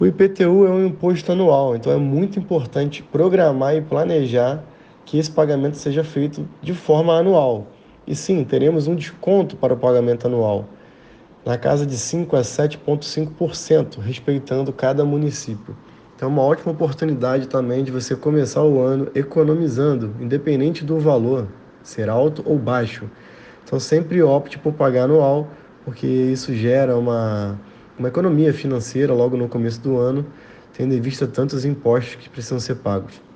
O IPTU é um imposto anual, então é muito importante programar e planejar que esse pagamento seja feito de forma anual. E sim, teremos um desconto para o pagamento anual, na casa de 5 a 7,5%, respeitando cada município. Então é uma ótima oportunidade também de você começar o ano economizando, independente do valor, ser alto ou baixo. Então sempre opte por pagar anual, porque isso gera uma economia financeira logo no começo do ano, tendo em vista tantos impostos que precisam ser pagos.